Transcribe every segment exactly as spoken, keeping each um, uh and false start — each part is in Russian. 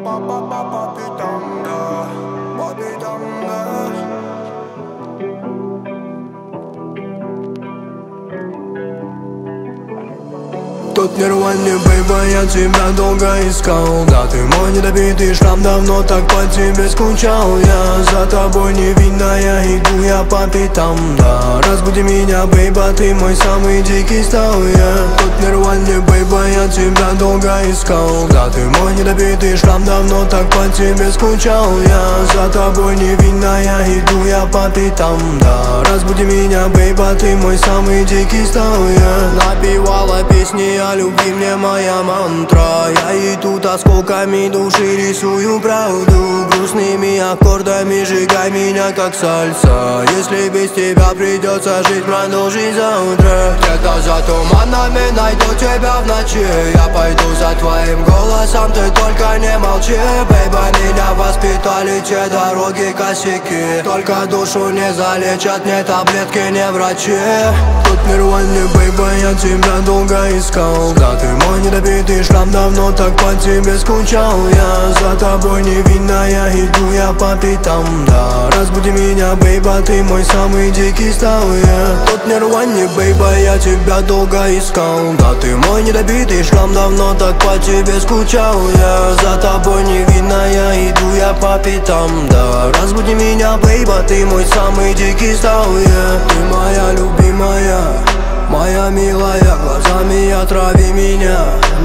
Тот мир вольный, бейба, я тебя долго искал. Да, ты мой недобитый шрам, давно так по тебе скучал. Я за тобой невинная, иду я по пятам. Да, разбуди меня, бейба, ты мой самый дикий стал. Я тот мир вольный, бейба, я тебя долго искал. Да, ты мой недобитый шрам, давно так по тебе скучал. Я за тобой невинная, иду я по пятам. Да, разбуди меня, бейба, ты мой самый дикий стал. Я напевала песни о любви, мне моя мантра. Я иду осколками души, рисую правду. Грустными аккордами сжигай меня как сальса. Если без тебя придется жить, продолжи завтра. Где-то за туманами найду тебя в ночи. Я пойду за твоим голосом, ты только не молчи. Бейба, меня воспитали те дороги косяки. Только душу не залечат, не таблетки, не врачи. Тут мир вольный, бейба, я тебя долго искал. Да, ты мой недобитый шрам, давно так по тебе скучал. Я за тобой невинная, иду я по пятам. Да, разбуди меня, бейба, ты мой самый дикий стал. Я тут мир вольный, бейба, я тебя долго искал. Да, ты мой недобитый шрам, давно так по тебе скучал. Я за тобой невинная, иду я по пятам. Да, разбуди меня, бейба, ты мой самый дикий стал. Я ты моя любимая, моя милая, глазами отрави меня,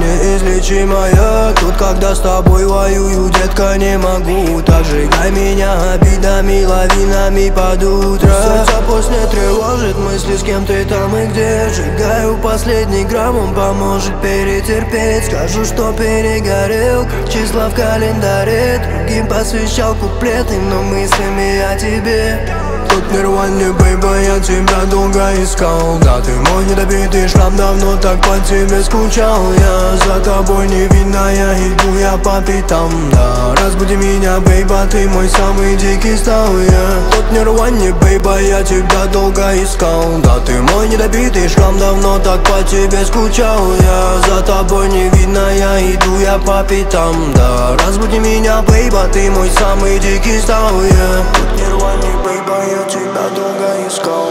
неизлечимая. Тут когда с тобой воюю, детка, не могу. Так сжигай меня обидами, лавинами под утро. Сердце после тревожит мысли, с кем ты там и где. Сжигаю последний грамм, он поможет перетерпеть. Скажу, что перегорел, как числа в календаре. Другим посвящал куплеты, но мыслями о тебе. Тут мир вольный, бейба, я тебя долго искал. Да, ты мой недобитый шрам, давно так по тебе скучал. Я за тобой невинная, иду я по пятам. Да, разбуди меня, бейба, ты мой самый дикий стал. Я тут мир вольный, бейба, я тебя долго искал. Да, ты мой недобитый шрам, давно так по тебе скучал. Я за тобой невинная, иду я по пятам. Да, разбуди меня, бейба, ты мой самый дикий стал. Я тут мир вольный, бейба, я тебя долго искал.